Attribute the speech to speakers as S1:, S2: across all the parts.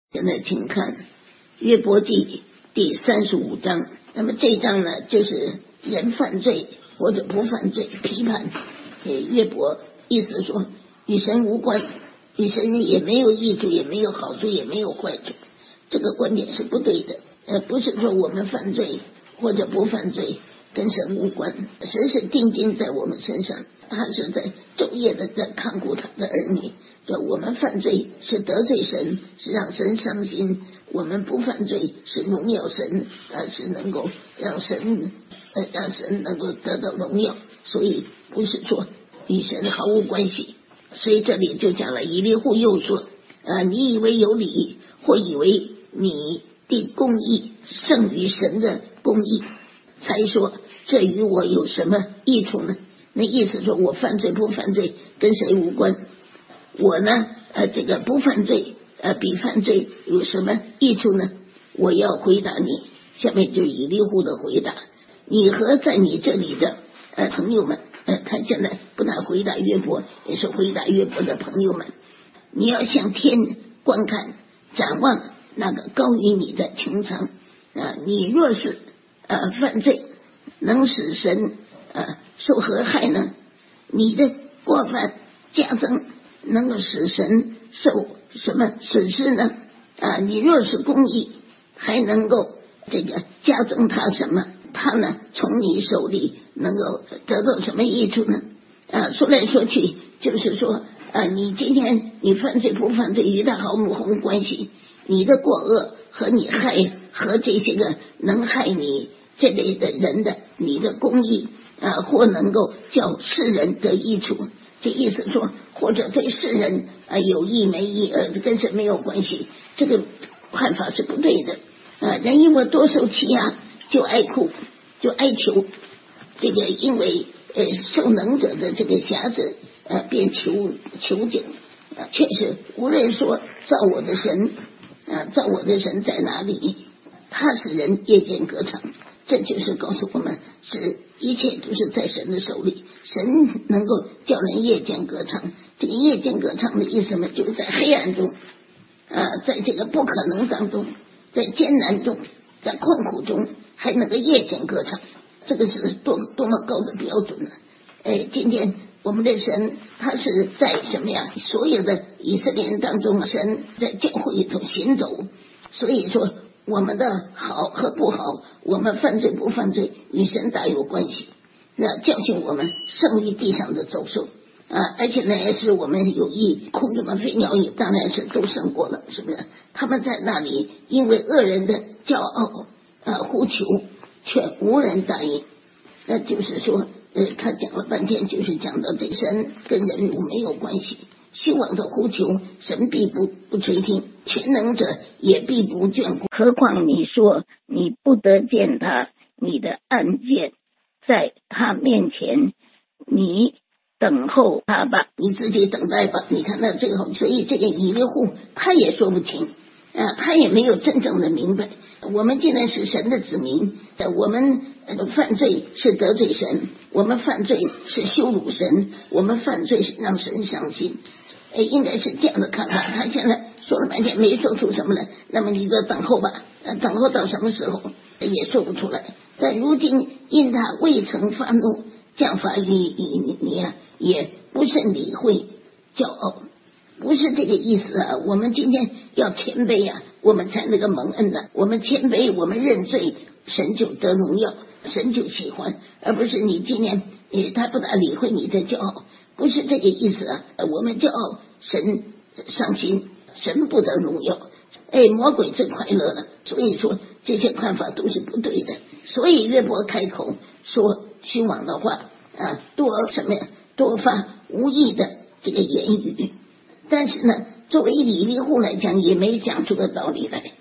S1: 现在请看约伯记第35章。那么这一章呢，就是人犯罪或者不犯罪批判约伯，意思说与神无关，与神也没有益处，也没有好处，也没有坏处。这个观点是不对的。不是说我们犯罪或者不犯罪跟神无关，神是定睛在我们身上，他是在昼夜的在看顾他的儿女。我们犯罪是得罪神，是让神伤心；我们不犯罪是荣耀神，是能够让神能够得到荣耀。所以不是说与神毫无关系。所以这里就讲了，以利户又说你以为有理，或以为你的公义胜于神的公义，才说这与我有什么益处呢？那意思说我犯罪不犯罪跟谁无关，我呢这个不犯罪比犯罪有什么益处呢？我要回答你，下面就以利户的回答。你和在你这里的朋友们，他现在不但回答约伯，也是回答约伯的朋友们。你要向天观看，展望那个高于你的穹苍你若是犯罪，能使神受何害呢？你的过犯加增，能够使神受什么损失呢？你若是公义，还能够这个加增他什么？他呢从你手里能够得到什么益处呢？说来说去就是说你今天你犯罪不犯罪与他毫无关系，你的过恶和你害和这些个能害你这类的人的你的公义或能够叫世人得益处。这意思说或者对世人有益没益跟神没有关系，这个看法是不对的。人因为多受欺压就哀哭就哀求，这个因为受能者的这个辖制便求救。确实无人说造我的神在哪里，他使人夜间歌唱。这就是告诉我们是一切都是在神的手里，神能够叫人夜间歌唱。这个夜间歌唱的意思呢，就是在黑暗中在这个不可能当中，在艰难中，在困苦中还能够夜间歌唱，这个是多么高的标准呢？今天我们的神他是在什么呀？所有的以色列人当中，神在教会里头行走。所以说我们的好和不好，我们犯罪不犯罪与神大有关系。那教训我们胜于地上的走兽而且呢也是我们有益，空中的飞鸟也当然是都胜过了，是不是？他们在那里因为恶人的骄傲呼求，却无人答应。那就是说他讲了半天，就是讲到这神跟人没有关系，希望的呼求神必不垂听，全能者也必不眷顾。何况你说你不得见他，你的案件在他面前，你等候他吧，你自己等待吧。你看到最后，所以这个以利户他也说不清他也没有真正的明白。我们既然是神的子民，我们犯罪是得罪神，我们犯罪是羞辱神，我们犯罪是让神伤心，应该是这样的看法。他现在说了半天没说出什么来，那么你就等候吧，等候到什么时候也说不出来。但如今因他未曾发怒，降罚于你也不甚理会骄傲，不是这个意思我们今天要谦卑我们才能够蒙恩我们谦卑，我们认罪，神就得荣耀，神就喜欢，而不是你今天他不大理会你的骄傲，不是这个意思我们骄傲，神伤心，神不得荣耀，魔鬼最快乐了。所以说这些看法都是不对的。所以约伯开口说虚妄的话多什么呀？多发无益的这个言语。但是呢，作为以利户来讲，也没讲出个道理来，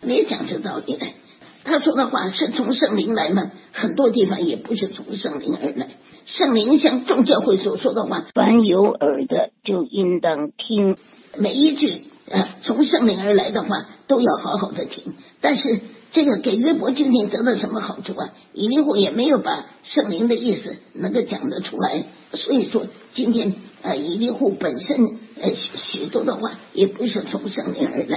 S1: 他说的话是从圣灵来吗？很多地方也不是从圣灵而来。圣灵像众教会所说的话，凡有耳的就应当听，每一句从圣灵而来的话都要好好的听。但是这个给约伯究竟得了什么好处以利户也没有把圣灵的意思能够讲得出来。所以说今天以利户本身许多的话也不是从圣灵而来。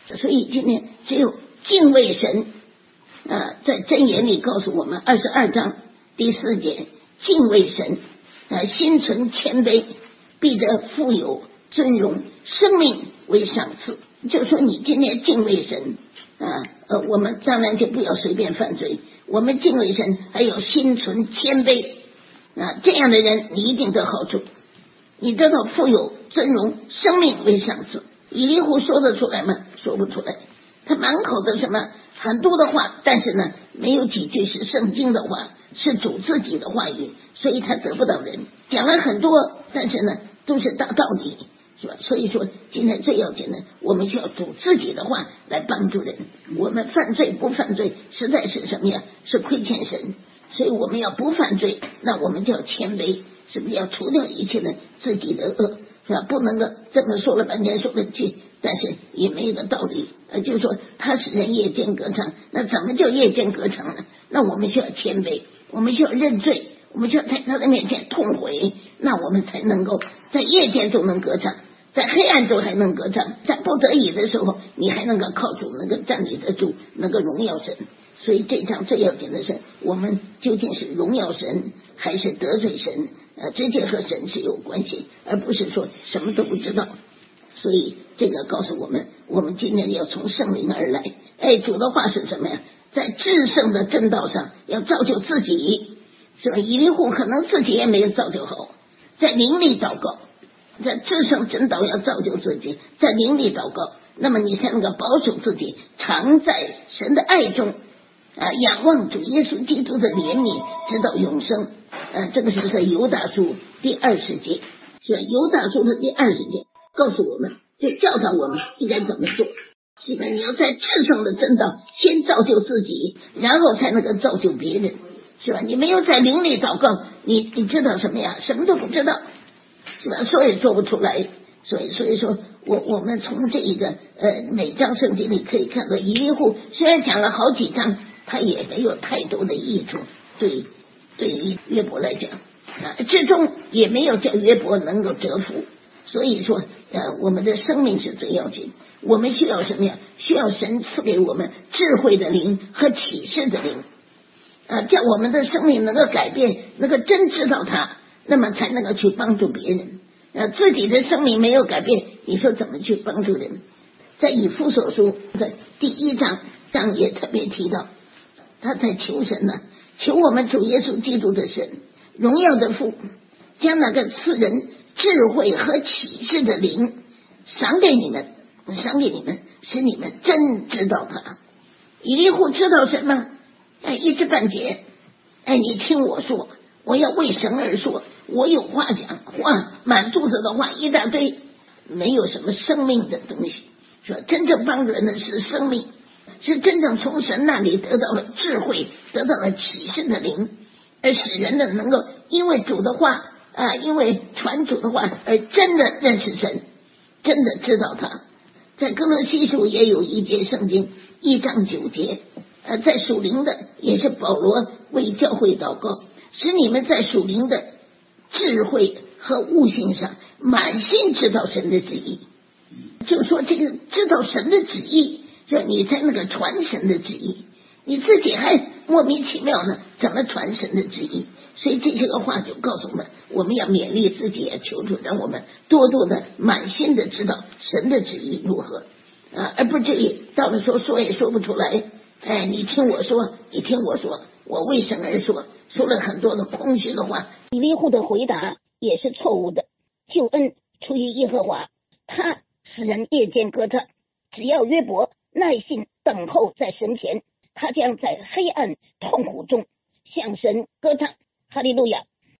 S1: 所以今天只有敬畏神在箴言里告诉我们22章第4节，敬畏神心存谦卑，必得富有尊荣，生命为赏赐。就说你今天敬畏神我们当然就不要随便犯罪，我们敬畏神还有心存谦卑这样的人你一定得好处，你得到富有尊荣，生命为赏赐。以利户说得出来吗？说不出来，他满口的什么很多的话，但是呢没有几句是圣经的话，是主自己的话语，所以他得不到人。讲了很多，但是呢都是大道理，是吧？所以说今天最要紧的，我们需要主自己的话来帮助人。我们犯罪不犯罪实在是什么呀？是亏欠神，所以我们要不犯罪，那我们就要谦卑，是不是要除掉一切的自己的恶，是吧？不能够这么说了半天说了句，但是也没有个道理就是说他使人夜间歌唱，那怎么叫夜间歌唱呢？那我们需要谦卑，我们需要认罪，我们需要在他的面前痛悔，那我们才能够在夜间中能歌唱，在黑暗中还能歌唱，在不得已的时候你还能够靠主能够站立得住，能够荣耀神。所以这场最要紧的是我们究竟是荣耀神还是得罪神直接和神是有关系，而不是说什么都不知道。所以这个告诉我们，我们今天要从圣灵而来。主的话是什么呀？在至圣的正道上要造就自己，是吧？以利户可能自己也没有造就好，在灵里祷告，在至圣正道要造就自己，在灵里祷告，那么你才能够保守自己常在神的爱中仰望主耶稣基督的怜悯直到永生这个是在犹大书第20节，是犹大书的第20节告诉我们，就教导我们应该怎么做，是吧？你要在至圣的正道先造就自己，然后才能够造就别人，是吧？你没有在灵里祷告，你知道什么呀？什么都不知道，是吧？说也说不出来。所以说我们从这一个每章圣经里可以看到，以利户虽然讲了好几章，他也没有太多的益处，对于约伯来讲最终也没有叫约伯能够得福。所以说我们的生命是最要紧，我们需要什么呀？需要神赐给我们智慧的灵和启示的灵叫我们的生命能够改变，能够真知道他，那么才能够去帮助别人自己的生命没有改变，你说怎么去帮助人？在以弗所书的第1章也特别提到，他在求神求我们主耶稣基督的神，荣耀的父，将那个赐人智慧和启示的灵赏给你们，使你们真知道他。以利户知道什么一知半解你听我说，我要为神而说，我有话讲，话满肚子的话一大堆，没有什么生命的东西，说真正帮助人的是生命，是真正从神那里得到了智慧，得到了启示的灵，而使人的能够因为主的话因为传主的话而真的认识神，真的知道他。在哥罗西书也有一节圣经1章9节在属灵的也是保罗为教会祷告，使你们在属灵的智慧和悟性上满心知道神的旨意。就说这个知道神的旨意，就你才能够传神的旨意，你自己还莫名其妙呢怎么传神的旨意？所以这些个话就告诉我们，我们要勉励自己求主让我们多多的满心的知道神的旨意如何而不至于到了说也说不出来你听我说，我为神而说了很多的空虚的话。以利户的回答也是错误的，救恩出于耶和华，他使人夜间歌唱，只要约伯耐心等候在神前，他将在黑暗